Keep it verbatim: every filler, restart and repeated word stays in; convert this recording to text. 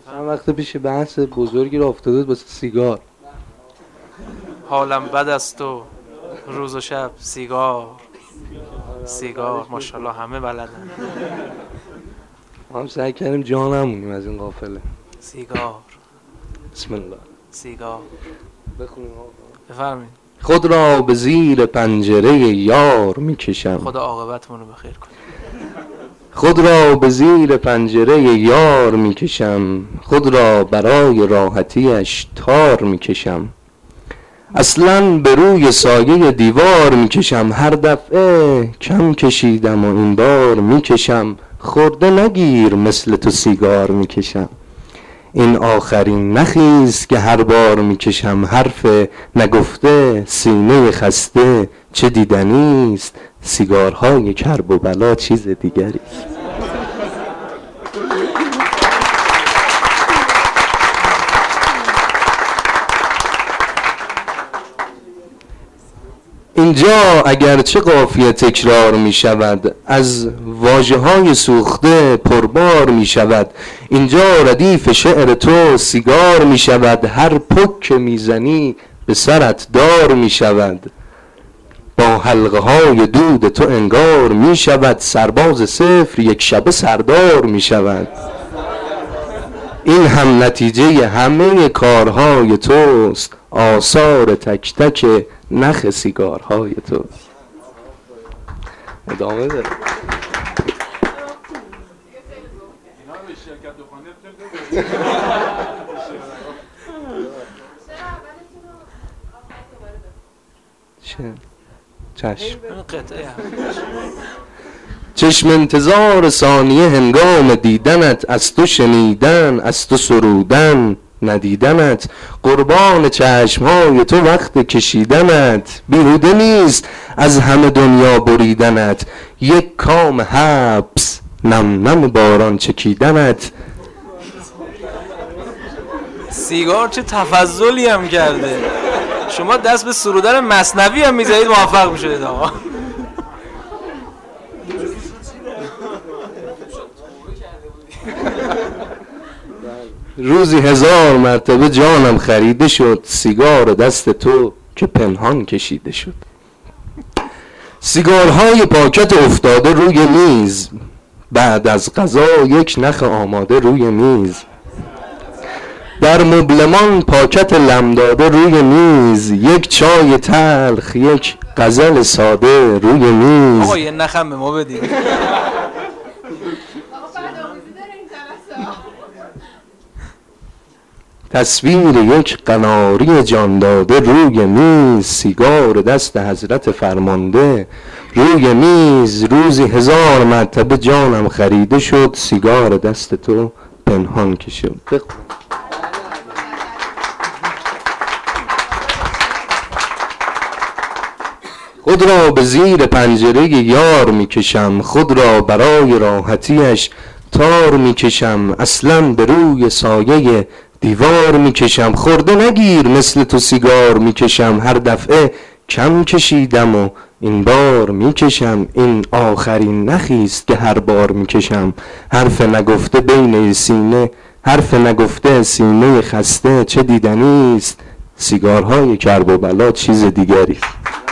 چند وقت پیش بحث بزرگی رو افتاده بود واسه سیگار. حالم بد است و روز و شب سیگار سیگار. ماشاءالله همه بلدن. ما هم سعی کردیم جا نمونیم از این قافله. سیگار. بسم الله. سیگار. بخونیم آقا. بفرمایید. خود را به زیر پنجره یار میکشم. خدا عاقبتمون رو بخیر کنه. خود را به زیر پنجره یار میکشم، خود را برای راحتیش تار میکشم. اصلاً به روی سایه دیوار میکشم، هر دفعه کم کشیدم و این بار میکشم. خورده نگیر مثل تو سیگار میکشم، این آخرین نخیست که هر بار میکشم. حرف نگفته سینه خسته چه دیدنیست، سیگارهای کرب و بلا چیز دیگریست. اینجا اگرچه قافیه تکرار می شود، از واژه های سوخته پربار می شود. اینجا ردیف شعر تو سیگار می شود، هر پک که می زنی به سرت دار می شود. با حلقه های دود تو انگار می شود، سرباز صفر یک شبه سردار می شود. این هم نتیجه همه کارهای توست، آثار تک تک نخ سیگارهای توست. ادامه ده. چه؟ چشم. چشم انتظار ثانیه هنگام دیدنت، از تو شنیدن از تو سرودن ندیدنت. قربان چشمهای تو وقت کشیدنت، بیهوده نیست از همه دنیا بریدنت. یک کام حبس نم نم باران چکیدنت. سیگار چه تفضلی هم کرده. شما دست به سرودن مثنوی هم میزنید موفق میشدید آقا. روزی هزار مرتبه جانم خریده شد، سیگار دست تو که پنهان کشیده شد. سیگارهای پاکت افتاده روی میز، بعد از غذا یک نخ آماده روی میز. در مبلمان پاکت لم داده روی میز، یک چای تلخ یک غزل ساده روی میز. آقا یه نخم به ما بدید. تصویر یک قناری جان داده روی میز، سیگار دست حضرت فرمانده روی میز. روزی هزار مرتبه جانم خریده شد، سیگار دست تو پنهان کشید. خود را به زیر پنجره یار میکشم، خود را برای راحتیش تار میکشم. اصلاً به روی سایه دیوار میکشم، خورده نگیر مثل تو سیگار میکشم. هر دفعه کم کشیدم و این بار میکشم، این آخرین نخیست که هر بار میکشم. حرف نگفته بین سینه حرف نگفته سینه خسته چه دیدنیست، سیگارهای کرب و بلا چیز دیگریست.